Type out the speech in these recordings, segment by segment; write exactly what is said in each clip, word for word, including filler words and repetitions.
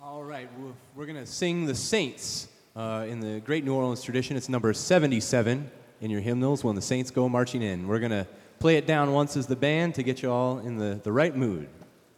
All right, we're- we're going to sing the Saints uh, in the great New Orleans tradition. It's number seventy-seven in your hymnals, When the Saints Go Marching In. We're going to play it down once as the band to get you all in the, the right mood.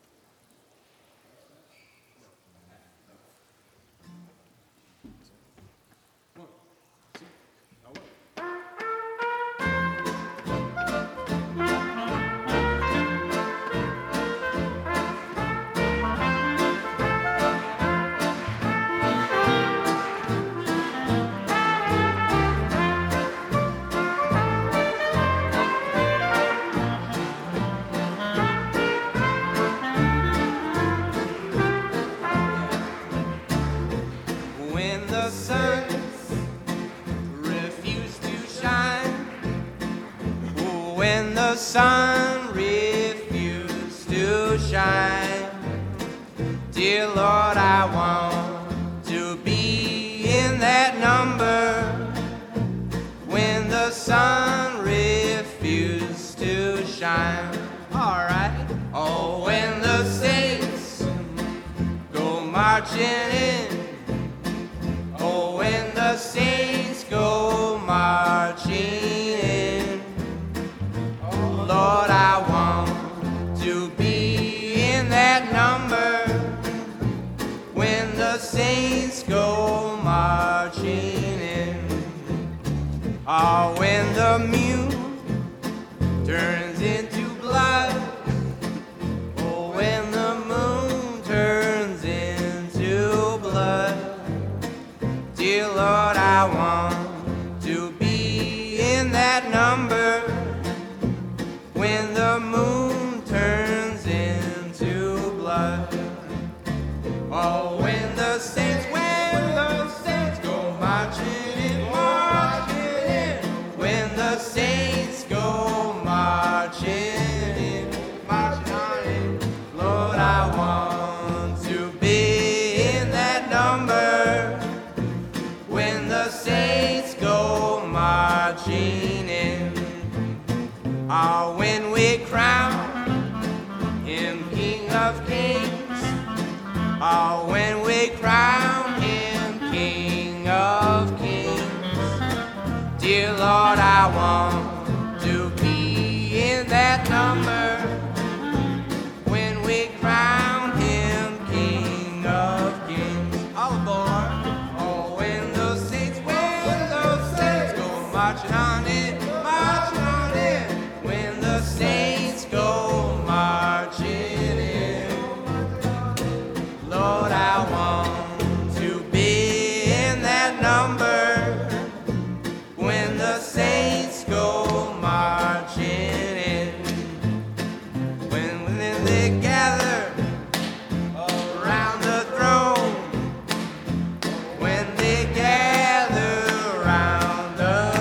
When the sun refused to shine, when the sun refused to shine, dear Lord, I want to be in that number. When the sun refused to shine, all right. Oh, when the saints go marching in. Oh, when the saints go marching in, oh, Lord, I want to be in that number. When the saints go marching in, oh, when the moon turns into blood, oh, when the moon turns into blood, dear Lord, I want to be in that number. When the moon turns into blood. Oh, when the saints, when the saints go marching in, marching in. When the saints go marching in, marching on in. Lord, I want to be in that number. When the saints go marching in, oh, when we crown him King of Kings, oh, when we crown him King of Kings, dear Lord, I want to be in that number. When we crown him King of Kings, all aboard. Marching on in, marching on in. When the saints go marching in, Lord, I want to be in that number. When the saints go marching in, when, when they gather around the throne, when they gather around the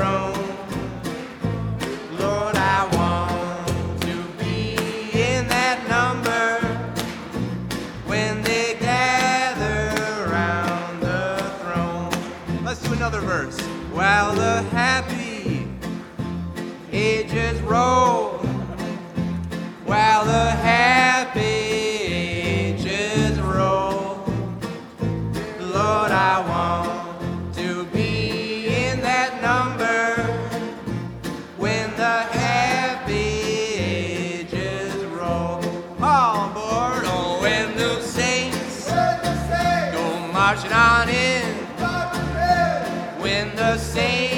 another verse. While the happy ages roll, while the happy ages roll, Lord, I want to be in that number. When the happy ages roll, all on board. Oh, when the saints go marching on in. When the saints